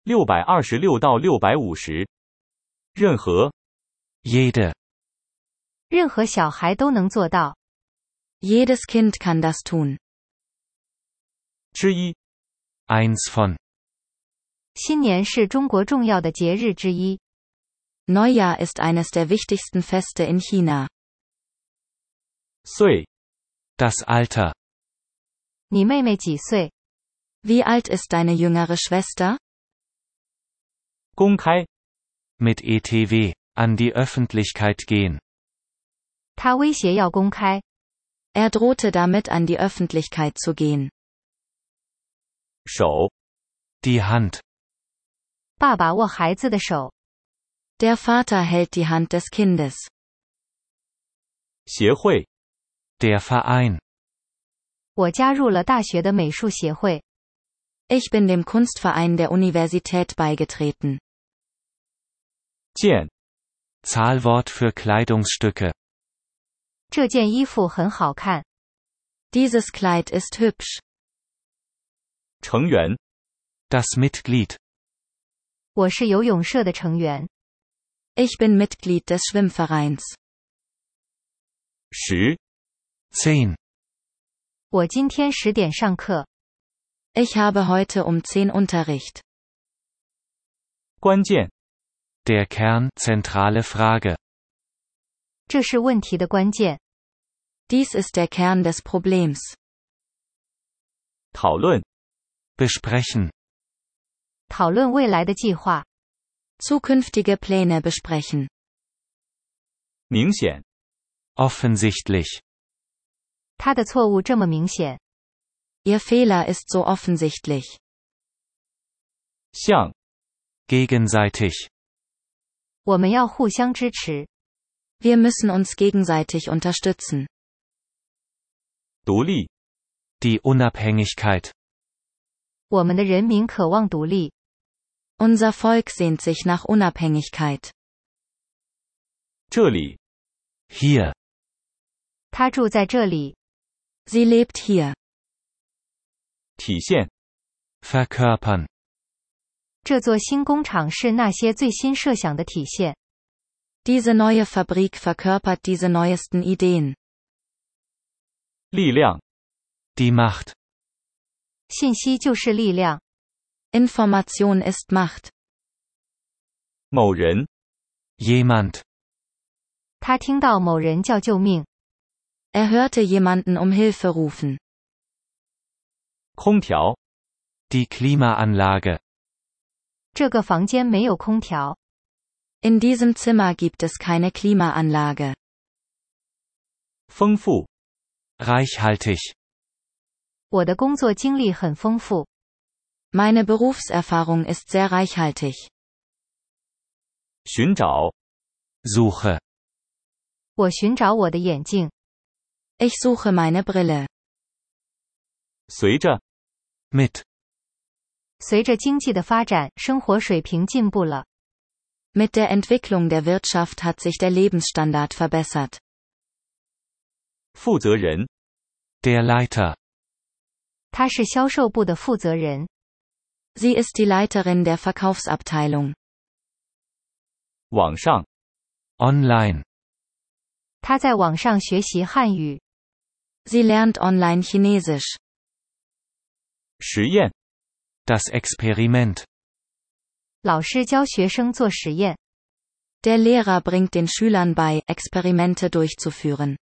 626到650。任何。 Jede. 任何小孩都能做到。 Jedes Kind kann das tun. 之一。 Eins von. 新年是中国重要的节日之一。 Neujahr ist eines der wichtigsten Feste in China. 岁。 Das Alter. 你妹妹几岁？ Wie alt ist deine jüngere Schwester? 公开。 Mit ETW. An die Öffentlichkeit gehen. 他威胁要公开。 Er drohte damit an die Öffentlichkeit zu gehen. 手。 Die Hand. 爸爸握孩子的手。 Der Vater hält die Hand des Kindes. 协会。 Der Verein. 我加入了大学的美术协会。 Ich bin dem Kunstverein der Universität beigetreten. 件。 Zahlwort für Kleidungsstücke. 这件衣服很好看。 Dieses Kleid ist hübsch. 成员。 Das Mitglied. 我是游泳社的成员。 Ich bin Mitglied des Schwimmvereins. 10。 10. 我今天10点上课。 Ich habe heute um 10 Unterricht. 关键。 Der Kern, zentrale Frage. 这是问题的关键。 Dies ist der Kern des Problems. 讨论。 Besprechen. 讨论未来的计划。 Zukünftige Pläne besprechen. 明显。 Offensichtlich. 他的错误这么明显。 Ihr Fehler ist so offensichtlich. 向。 Gegenseitig. 我们要互相支持。 Wir müssen uns gegenseitig unterstützen. 独立。 Die Unabhängigkeit. 我们的人民渴望独立。 Unser Volk sehnt sich nach Unabhängigkeit. 这里。 Hier. 他住在这里。 Sie lebt hier. 体现。 Verkörpern. 这座新工厂是那些最新设想的体现。 Diese neue Fabrik verkörpert diese neuesten Ideen. 力量。 Die Macht. 信息就是力量。 Information ist Macht. 某人。 Jemand. 他听到某人叫救命。 Er hörte jemanden um Hilfe rufen. 空调。 Die Klimaanlage. 这个房间没有空调。 In diesem Zimmer gibt es keine Klimaanlage. 丰富。 Reichhaltig. 我的工作经历很丰富。 Meine Berufserfahrung ist sehr reichhaltig. 寻找。 Suche. 我寻找我的眼镜。 Ich suche meine Brille. 随着。 Mit. 随着经济的发展，生活水平进步了。 Mit der Entwicklung der Wirtschaft hat sich der Lebensstandard verbessert. 负责人。 Der Leiter. 他是销售部的负责人。 Sie ist die Leiterin der Verkaufsabteilung. 网上。 Online. 他在网上学习汉语。 Sie lernt online Chinesisch. 实验。 Das Experiment. 老师教学生做实验。 Der Lehrer bringt den Schülern bei, Experimente durchzuführen.